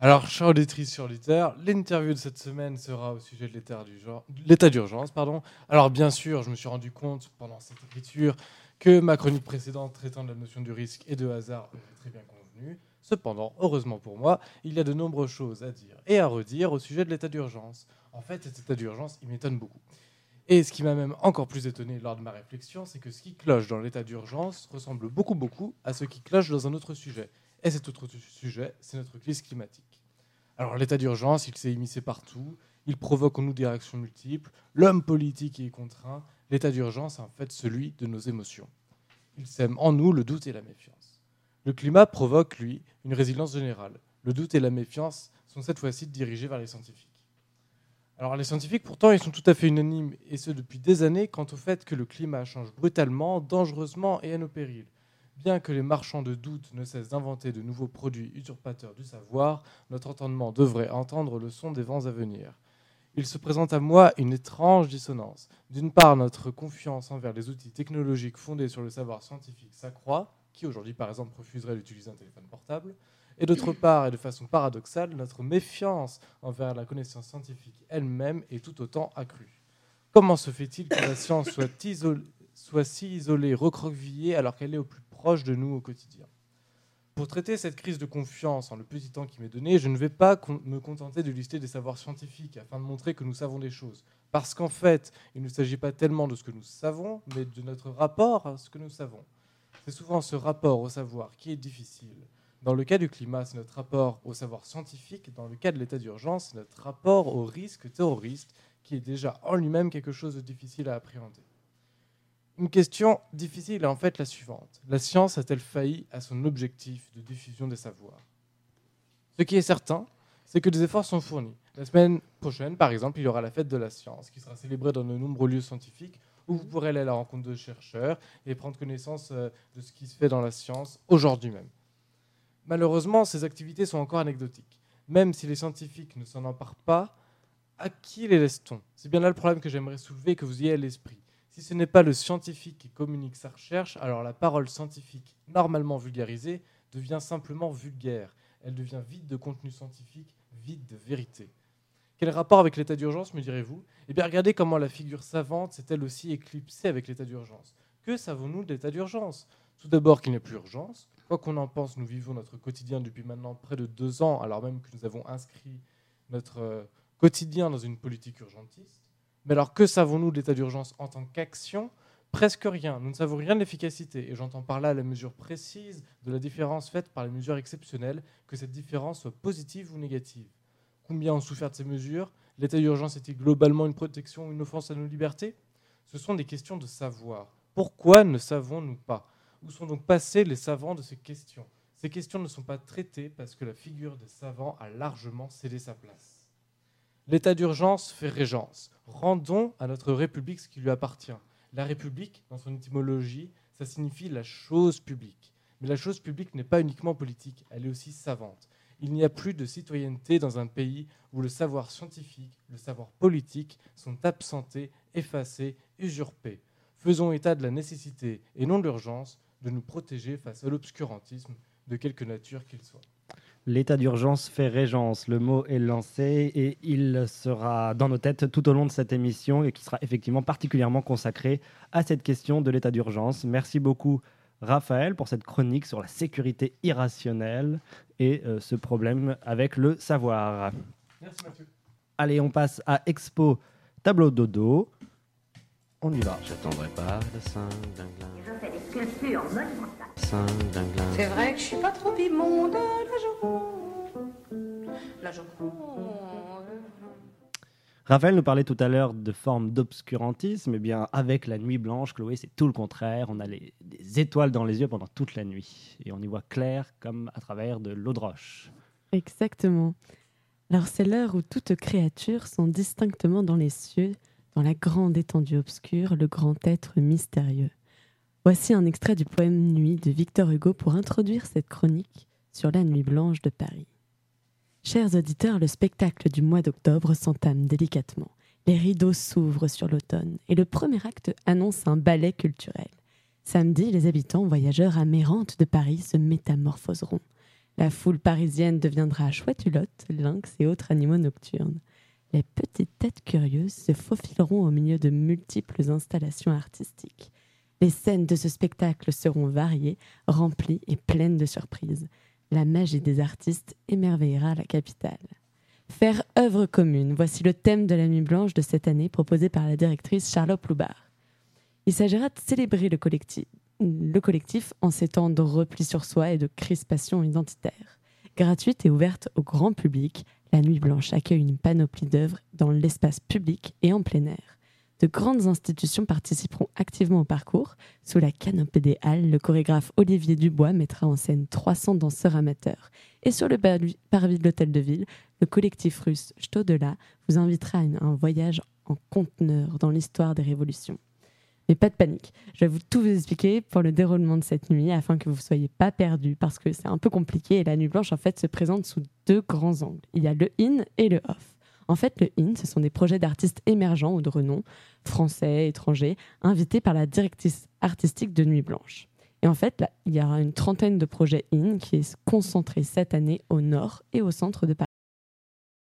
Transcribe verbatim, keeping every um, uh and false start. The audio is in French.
Alors, chers auditrices, chers auditeurs, l'interview de cette semaine sera au sujet de l'état, du genre- de l'état d'urgence. Pardon. Alors, bien sûr, je me suis rendu compte pendant cette écriture que ma chronique précédente traitant de la notion du risque et de hasard avait très bien convenu. Cependant, heureusement pour moi, il y a de nombreuses choses à dire et à redire au sujet de l'état d'urgence. En fait, cet état d'urgence, il m'étonne beaucoup. Et ce qui m'a même encore plus étonné lors de ma réflexion, c'est que ce qui cloche dans l'état d'urgence ressemble beaucoup, beaucoup à ce qui cloche dans un autre sujet. Et cet autre sujet, c'est notre crise climatique. Alors l'état d'urgence, il s'est immiscé partout, il provoque en nous des réactions multiples, l'homme politique y est contraint, l'état d'urgence est en fait celui de nos émotions. Il sème en nous le doute et la méfiance. Le climat provoque, lui, une résilience générale. Le doute et la méfiance sont cette fois-ci dirigés vers les scientifiques. Alors les scientifiques, pourtant, ils sont tout à fait unanimes, et ce depuis des années, quant au fait que le climat change brutalement, dangereusement et à nos périls. Bien que les marchands de doute ne cessent d'inventer de nouveaux produits usurpateurs du savoir, notre entendement devrait entendre le son des vents à venir. Il se présente à moi une étrange dissonance. D'une part, notre confiance envers les outils technologiques fondés sur le savoir scientifique s'accroît, qui aujourd'hui par exemple refuserait d'utiliser un téléphone portable, et d'autre part, et de façon paradoxale, notre méfiance envers la connaissance scientifique elle-même est tout autant accrue. Comment se fait-il que la science soit, isolée, soit si isolée, recroquevillée, alors qu'elle est au plus proche de nous au quotidien ? Pour traiter cette crise de confiance en le petit temps qui m'est donné, je ne vais pas con- me contenter de lister des savoirs scientifiques afin de montrer que nous savons des choses. Parce qu'en fait, il ne s'agit pas tellement de ce que nous savons, mais de notre rapport à ce que nous savons. C'est souvent ce rapport au savoir qui est difficile. Dans le cas du climat, c'est notre rapport au savoir scientifique. Dans le cas de l'état d'urgence, c'est notre rapport au risque terroriste qui est déjà en lui-même quelque chose de difficile à appréhender. Une question difficile est en fait la suivante. La science a-t-elle failli à son objectif de diffusion des savoirs ? Ce qui est certain, c'est que des efforts sont fournis. La semaine prochaine, par exemple, il y aura la fête de la science qui sera célébrée dans de nombreux lieux scientifiques où vous pourrez aller à la rencontre de chercheurs et prendre connaissance de ce qui se fait dans la science aujourd'hui même. Malheureusement, ces activités sont encore anecdotiques. Même si les scientifiques ne s'en emparent pas, à qui les laisse-t-on ? C'est bien là le problème que j'aimerais soulever et que vous ayez à l'esprit. Si ce n'est pas le scientifique qui communique sa recherche, alors la parole scientifique, normalement vulgarisée, devient simplement vulgaire. Elle devient vide de contenu scientifique, vide de vérité. Quel rapport avec l'état d'urgence, me direz-vous ? Eh bien, regardez comment la figure savante s'est elle aussi éclipsée avec l'état d'urgence. Que savons-nous de l'état d'urgence ? Tout d'abord qu'il n'y a plus urgence. Quoi qu'on en pense, nous vivons notre quotidien depuis maintenant près de deux ans, alors même que nous avons inscrit notre euh, quotidien dans une politique urgentiste. Mais alors, que savons-nous de l'état d'urgence en tant qu'action ? Presque rien. Nous ne savons rien de l'efficacité. Et j'entends par là la mesure précise de la différence faite par les mesures exceptionnelles, que cette différence soit positive ou négative. Combien ont souffert de ces mesures ? L'état d'urgence est-il globalement une protection ou une offense à nos libertés ? Ce sont des questions de savoir. Pourquoi ne savons-nous pas ? Où sont donc passés les savants de ces questions ? Ces questions ne sont pas traitées parce que la figure des savants a largement cédé sa place. L'état d'urgence fait régence. Rendons à notre République ce qui lui appartient. La République, dans son étymologie, ça signifie la chose publique. Mais la chose publique n'est pas uniquement politique, elle est aussi savante. Il n'y a plus de citoyenneté dans un pays où le savoir scientifique, le savoir politique sont absentés, effacés, usurpés. Faisons état de la nécessité, et non de l'urgence, de nous protéger face à l'obscurantisme de quelque nature qu'il soit. L'état d'urgence fait régence, le mot est lancé et il sera dans nos têtes tout au long de cette émission et qui sera effectivement particulièrement consacré à cette question de l'état d'urgence. Merci beaucoup Raphaël pour cette chronique sur la sécurité irrationnelle et euh, ce problème avec le savoir. Merci Mathieu. Allez, on passe à Expo Tableau Dodo. On y va. J'attendrai pas de Saint-Dinglin. Je fais des sculptures monumentales. Saint-Dinglin. C'est vrai que je suis pas trop immonde, la Joconde. La Joconde. Raphaël nous parlait tout à l'heure de formes d'obscurantisme. Eh bien, avec la nuit blanche, Chloé, c'est tout le contraire. On a les, des étoiles dans les yeux pendant toute la nuit. Et on y voit clair comme à travers de l'eau de roche. Exactement. Alors, c'est l'heure où toutes créatures sont distinctement dans les cieux, dans la grande étendue obscure, le grand être mystérieux. Voici un extrait du poème Nuit de Victor Hugo pour introduire cette chronique sur la nuit blanche de Paris. Chers auditeurs, le spectacle du mois d'octobre s'entame délicatement. Les rideaux s'ouvrent sur l'automne et le premier acte annonce un ballet culturel. Samedi, les habitants voyageurs amérantes de Paris se métamorphoseront. La foule parisienne deviendra chouette-hulotte, lynx et autres animaux nocturnes. Les petites têtes curieuses se faufileront au milieu de multiples installations artistiques. Les scènes de ce spectacle seront variées, remplies et pleines de surprises. La magie des artistes émerveillera la capitale. Faire œuvre commune, voici le thème de la Nuit Blanche de cette année proposé par la directrice Charlotte Loubard. Il s'agira de célébrer le collectif, le collectif en ces temps de repli sur soi et de crispation identitaire. Gratuite et ouverte au grand public, la Nuit Blanche accueille une panoplie d'œuvres dans l'espace public et en plein air. De grandes institutions participeront activement au parcours. Sous la canopée des Halles, le chorégraphe Olivier Dubois mettra en scène trois cents danseurs amateurs. Et sur le parvis de l'Hôtel de Ville, le collectif russe Stodela vous invitera à un voyage en conteneur dans l'histoire des révolutions. Mais pas de panique, je vais vous tout vous expliquer pour le déroulement de cette nuit afin que vous ne soyez pas perdus parce que c'est un peu compliqué et la Nuit Blanche en fait se présente sous deux grands angles. Il y a le in et le off. En fait, le in, ce sont des projets d'artistes émergents ou de renom, français, étrangers, invités par la directrice artistique de Nuit Blanche. Et en fait, là, il y aura une trentaine de projets in qui est concentrés cette année au nord et au centre de Paris.